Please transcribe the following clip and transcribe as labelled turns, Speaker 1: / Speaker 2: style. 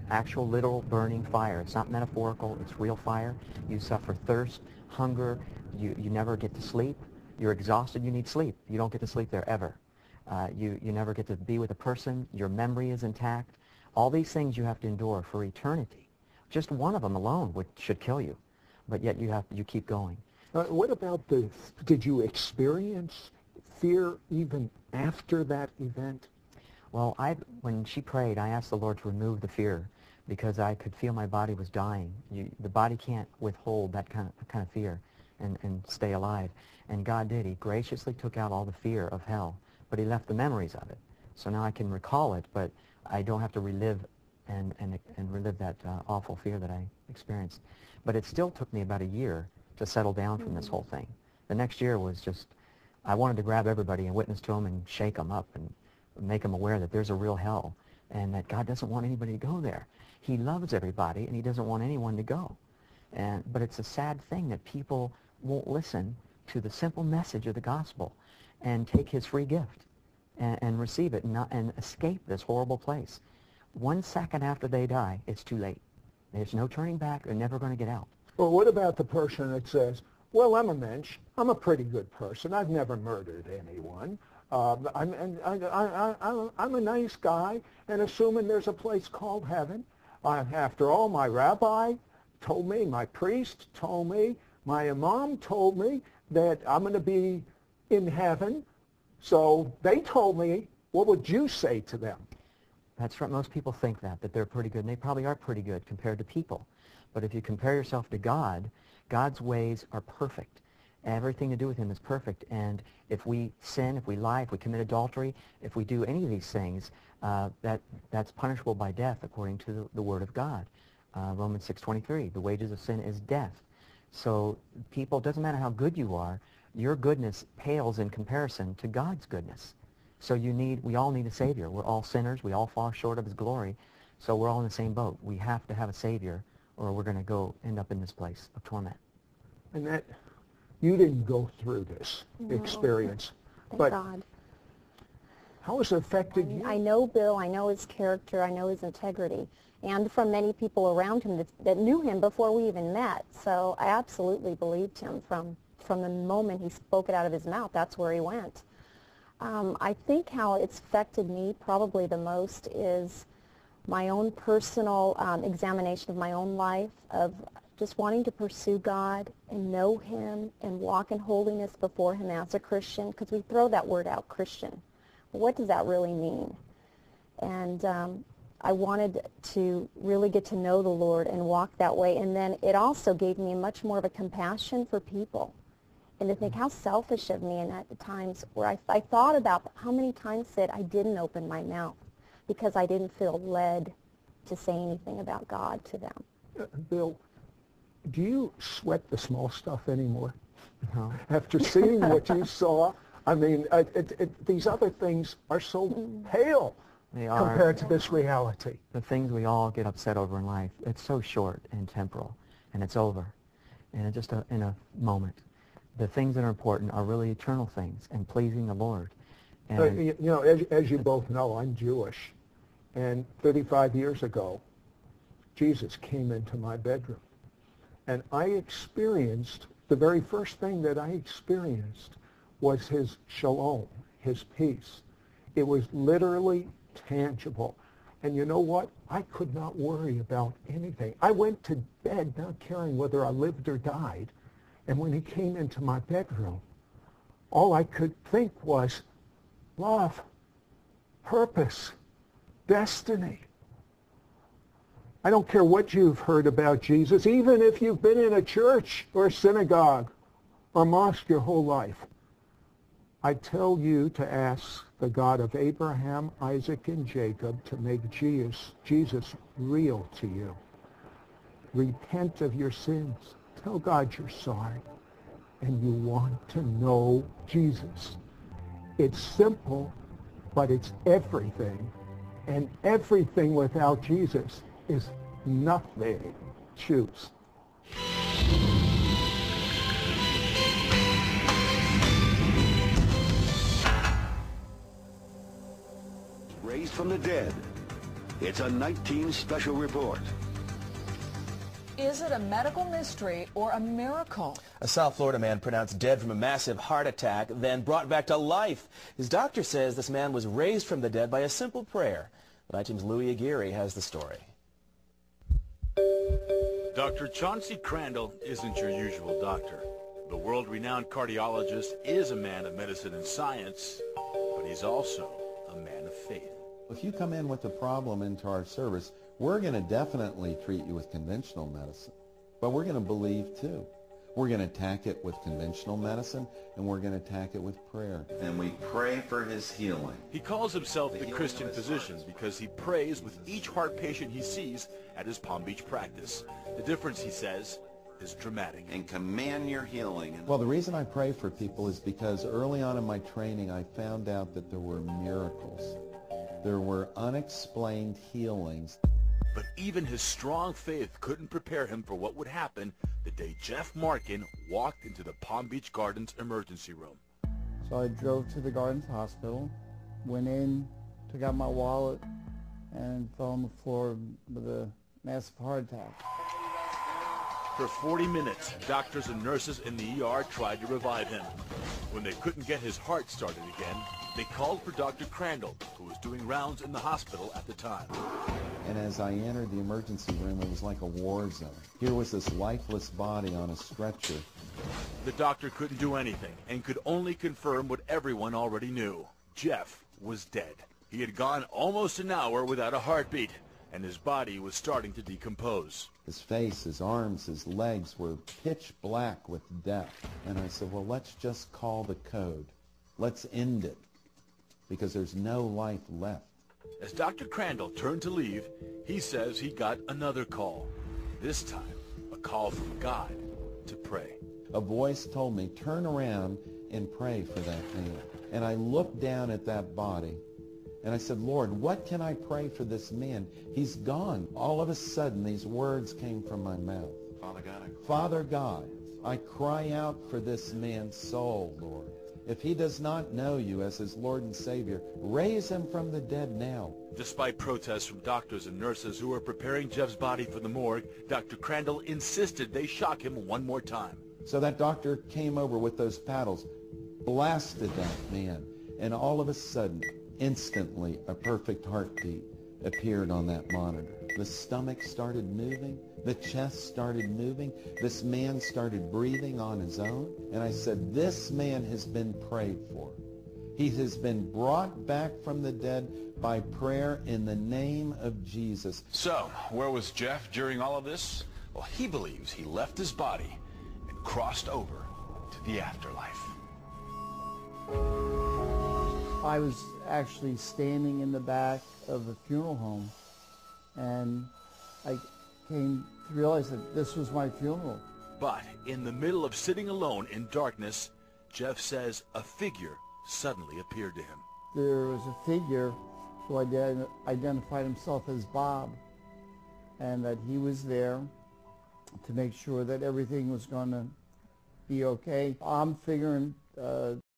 Speaker 1: actual literal burning fire. It's not metaphorical, it's real fire. You suffer thirst, hunger, you never get to sleep. You're exhausted, you need sleep. You don't get to sleep there ever. You never get to be with a person. Your memory is intact. All these things you have to endure for eternity. Just one of them alone should kill you, but yet you keep going.
Speaker 2: What about did you experience fear even after that event?
Speaker 1: Well, when she prayed, I asked the Lord to remove the fear because I could feel my body was dying. The body can't withhold that kind of fear and stay alive. And God did. He graciously took out all the fear of hell, but he left the memories of it. So now I can recall it, but I don't have to relive and relive that awful fear that I experienced. But it still took me about a year to settle down from this whole thing. The next year was just, I wanted to grab everybody and witness to them and shake them up and make them aware that there's a real hell and that God doesn't want anybody to go there. He loves everybody and he doesn't want anyone to go. But it's a sad thing that people won't listen to the simple message of the gospel and take his free gift and receive it and escape this horrible place. 1 second after they die, it's too late. There's no turning back. They're never going to get out.
Speaker 2: Well, what about the person that says, well, I'm a mensch. I'm a pretty good person. I've never murdered anyone. I'm a nice guy, and assuming there's a place called heaven. After all, my rabbi told me, my priest told me, my imam told me that I'm going to be in heaven. So they told me, what would you say to them?
Speaker 1: That's right. Most people think that they're pretty good, and they probably are pretty good compared to people. But if you compare yourself to God, God's ways are perfect. Everything to do with him is perfect. And if we sin, if we lie, if we commit adultery, if we do any of these things, that's punishable by death according to the Word of God. Romans 6:23, the wages of sin is death. So people, it doesn't matter how good you are, your goodness pales in comparison to God's goodness. So we all need a Savior. We're all sinners. We all fall short of his glory. So we're all in the same boat. We have to have a Savior, or we're going to end up in this place of torment.
Speaker 2: And that, you didn't go through this experience.
Speaker 3: Thank God.
Speaker 2: How has it affected you?
Speaker 3: I know Bill. I know his character. I know his integrity. And from many people around him that knew him before we even met. So I absolutely believed him from the moment he spoke it out of his mouth. That's where he went. I think how it's affected me probably the most is my own personal examination of my own life, of just wanting to pursue God and know him and walk in holiness before him as a Christian, because we throw that word out, Christian. But what does that really mean? And I wanted to really get to know the Lord and walk that way. And then it also gave me much more of a compassion for people. And to think how selfish of me, and at the times where I thought about how many times that I didn't open my mouth because I didn't feel led to say anything about God to them.
Speaker 2: Bill, do you sweat the small stuff anymore?
Speaker 1: No.
Speaker 2: After seeing what you saw, I mean, these other things are so pale compared to this reality.
Speaker 1: The things we all get upset over in life, it's so short and temporal, and it's over, and it's just in a moment. The things that are important are really eternal things and pleasing the Lord. And
Speaker 2: you know, as you both know, I'm Jewish, and 35 years ago, Jesus came into my bedroom, and I experienced, the very first thing that I experienced was his shalom, his peace. It was literally tangible. And you know what? I could not worry about anything. I went to bed not caring whether I lived or died. And when he came into my bedroom, all I could think was love, purpose, destiny. I don't care what you've heard about Jesus, even if you've been in a church or a synagogue or mosque your whole life. I tell you to ask the God of Abraham, Isaac, and Jacob to make Jesus real to you. Repent of your sins. Tell God you're sorry and you want to know Jesus. It's simple, but it's everything. And everything without Jesus is nothing. Choose.
Speaker 4: Raised from the dead, It's a 19 special report.
Speaker 5: Is it a medical mystery or a miracle?
Speaker 6: A South Florida man pronounced dead from a massive heart attack, then brought back to life. His doctor says this man was raised from the dead by a simple prayer. The Night Team's Louis Aguirre has the story.
Speaker 7: Dr. Chauncey Crandall isn't your usual doctor. The world-renowned cardiologist is a man of medicine and science, but he's also a man of faith.
Speaker 8: If you come in with a problem into our service, we're going to definitely treat you with conventional medicine, but we're going to believe too. We're going to attack it with conventional medicine, and we're going to attack it with prayer. And we pray for his healing.
Speaker 7: He calls himself the Christian physician because he prays with each heart patient he sees at his Palm Beach practice. The difference, he says, is dramatic.
Speaker 8: And command your healing. Well, the reason I pray for people is because early on in my training, I found out that there were miracles. There were unexplained healings.
Speaker 7: But even his strong faith couldn't prepare him for what would happen the day Jeff Markin walked into the Palm Beach Gardens emergency room.
Speaker 9: So I drove to the Gardens Hospital, went in, took out my wallet, and fell on the floor with a massive heart attack.
Speaker 7: For 40 minutes, doctors and nurses in the ER tried to revive him. When they couldn't get his heart started again, they called for Dr. Crandall, who was doing rounds in the hospital at the time.
Speaker 8: And as I entered the emergency room, it was like a war zone. Here was this lifeless body on a stretcher.
Speaker 7: The doctor couldn't do anything and could only confirm what everyone already knew. Jeff was dead. He had gone almost an hour without a heartbeat, and his body was starting to decompose.
Speaker 8: His face, his arms, his legs were pitch black with death. And I said, well, let's just call the code. Let's end it, because there's no life left.
Speaker 7: As Dr. Crandall turned to leave, he says he got another call. This time, a call from God to pray.
Speaker 8: A voice told me, turn around and pray for that man. And I looked down at that body, and I said, Lord, what can I pray for this man? He's gone. All of a sudden, these words came from my mouth. Father God, I cry out for this man's soul, Lord. If he does not know you as his Lord and Savior, raise him from the dead now.
Speaker 7: Despite protests from doctors and nurses who were preparing Jeff's body for the morgue, Dr. Crandall insisted they shock him one more time.
Speaker 8: So that doctor came over with those paddles, blasted that man, and all of a sudden, instantly, a perfect heartbeat appeared on that monitor. The stomach started moving. The chest started moving. This man started breathing on his own. And I said, this man has been prayed for. He has been brought back from the dead by prayer in the name of Jesus.
Speaker 10: So, where was Jeff during all of this? Well, he believes he left his body and crossed over to the afterlife.
Speaker 9: I was actually standing in the back of the funeral home, and I came to realize that this was my funeral.
Speaker 7: But in the middle of sitting alone in darkness, Jeff says a figure suddenly appeared to him.
Speaker 9: There was a figure who identified himself as Bob, and that he was there to make sure that everything was going to be okay. I'm figuring